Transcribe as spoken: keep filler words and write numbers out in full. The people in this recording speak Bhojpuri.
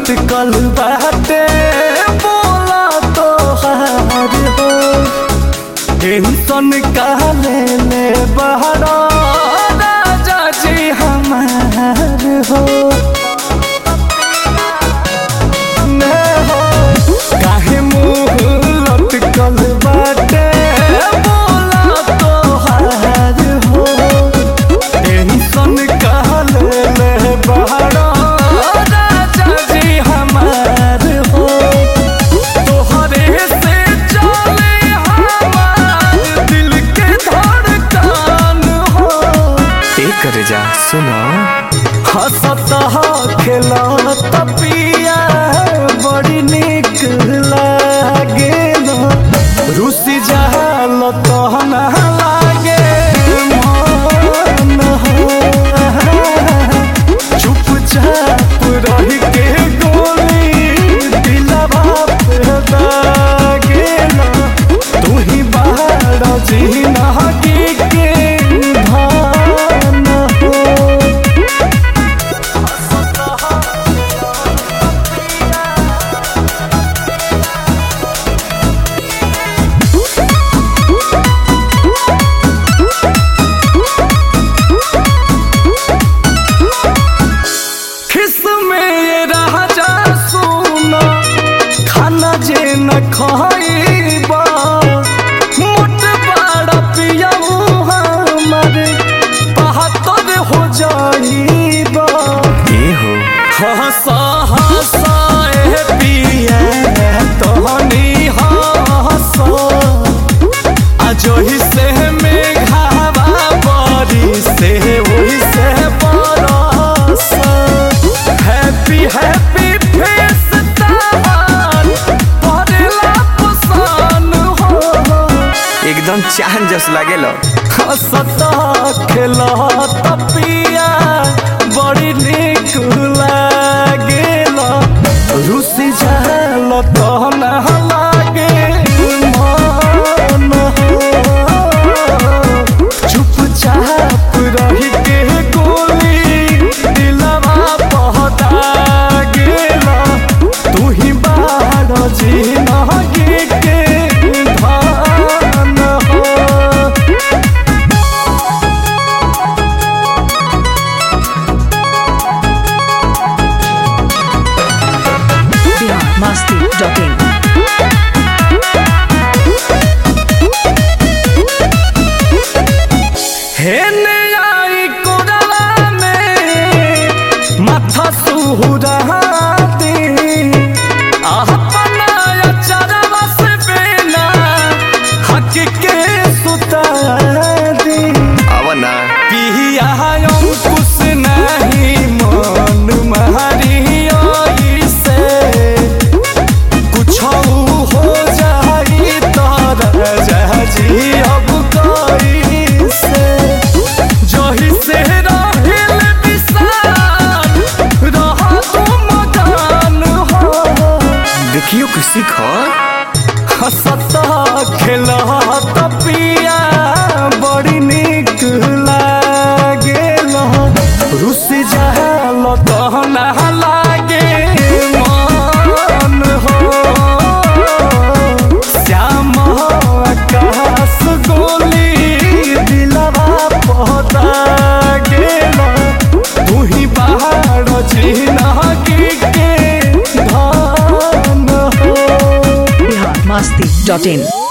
लटकल बाटे बोला तो हार हो टेंशन काले ले बहरा राजा जी हमार हो काहे मुँह लटकल बाटे बोला तो हार हो टेंशन काले ले बहरा राजा जी हमार हो तोहरे से चले हमार दिल के धड़कन हो एक रजा सुनो हंसता खेलत पिया बड़ी निक लागे रुसी जाल तहन लागे मन हो चुपचाप रह के गोली दिलवा पे दागे तू ही बाहर जीना के धान हो जे न खाइबा मोट बड़ा पियाऊ हमारे बहत्तर हो जाइबा ए हो हंसा हंसा ए पिया तोहनी हंसा अजोही से मेघावा बरी से वही से बरस हैप्पी हैप्पी फेस एकदम चांद जस लागेलो हंसता खेलत पिया बड़ी निक लागेलो रुसी जाल तहन लागे मन हो चुपचाप रह के गोली दिलवा पहता गेला तू ही बाहर जीना के Masti Docking. हेने आई कोरला में माथा सुहुराती अपना चरवा से बेना हक के सुताती अवना पिया अंकुश नहीं मन मारी हो जाई तारा जी अब कोई से जही से रहिल विशाल रहा तुम मकान हो देखियो कि सीख हंसता खेलत पिया बड़ी निक लागेल रुसी जाल तहन लागे मन हो श्याम आकाश गोली दिलवा पहता गेला तू ही बाहर जीना के धान हो Masti Docking.